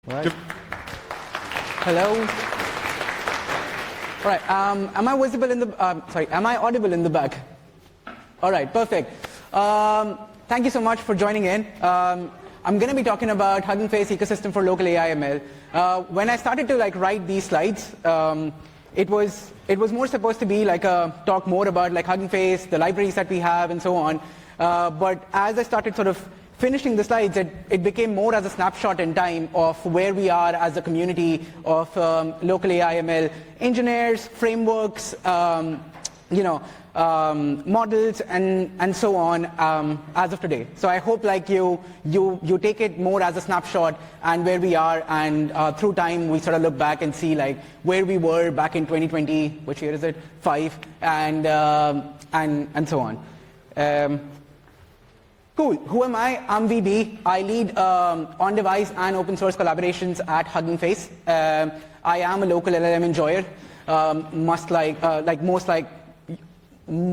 Right. Hello. All right. Am I visible in the? Am I audible in the back? All right. Perfect. Thank you so much for joining in. I'm going to be talking about Hugging Face ecosystem for local AI ML. When I started to write these slides, it was more supposed to be like a talk more about Hugging Face, the libraries that we have, and so on. But as I started sort of finishing the slides, it became more as a snapshot in time of where we are as a community of local AI ML engineers, frameworks, models, and so on as of today. So I hope you take it more as a snapshot and where we are, and through time we sort of look back and see where we were back in 2020, which year is it? 5, and so on. Cool. Who am I? I'm VB. I lead on-device and open source collaborations at Hugging Face. I am a local LLM enjoyer. Most